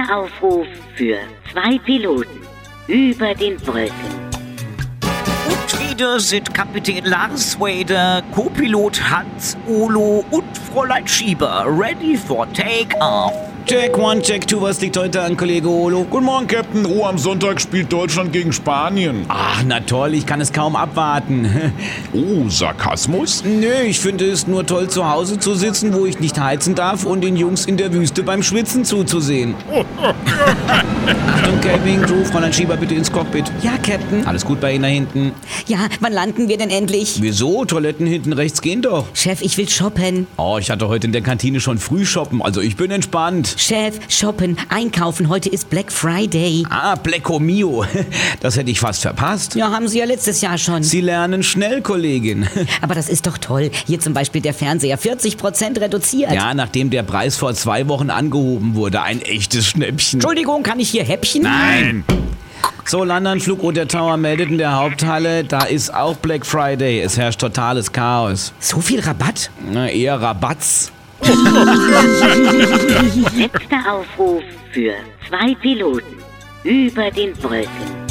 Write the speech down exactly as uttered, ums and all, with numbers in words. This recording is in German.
Letzter Aufruf für zwei Piloten über den Brücken. Und wieder sind Kapitän Lars Wader, Co-Pilot Hans Olo und Fräulein Schieber ready for take-off. Check one, check two, was liegt heute an, Kollege Olo? Guten Morgen, Captain. Oh, am Sonntag spielt Deutschland gegen Spanien. Ach, na toll, ich kann es kaum abwarten. Oh, Sarkasmus? Nö, ich finde es nur toll, zu Hause zu sitzen, wo ich nicht heizen darf und den Jungs in der Wüste beim Schwitzen zuzusehen. Achtung, Captain, Crew, Fräulein Schieber, bitte ins Cockpit. Ja, Captain. Alles gut bei Ihnen da hinten? Ja, wann landen wir denn endlich? Wieso? Toiletten hinten rechts gehen doch. Chef, ich will shoppen. Oh, ich hatte heute in der Kantine schon früh shoppen, also ich bin entspannt. Chef, shoppen, einkaufen, heute ist Black Friday. Ah, Blecco Mio. Das hätte ich fast verpasst. Ja, haben Sie ja letztes Jahr schon. Sie lernen schnell, Kollegin. Aber das ist doch toll. Hier zum Beispiel der Fernseher, vierzig Prozent reduziert. Ja, nachdem der Preis vor zwei Wochen angehoben wurde. Ein echtes Schnäppchen. Entschuldigung, kann ich hier Häppchen? Nein. So, Landanflug Roter Tower meldet in der Haupthalle, da ist auch Black Friday. Es herrscht totales Chaos. So viel Rabatt? Na, eher Rabatz. Letzter Aufruf für zwei Piloten über den Brücken.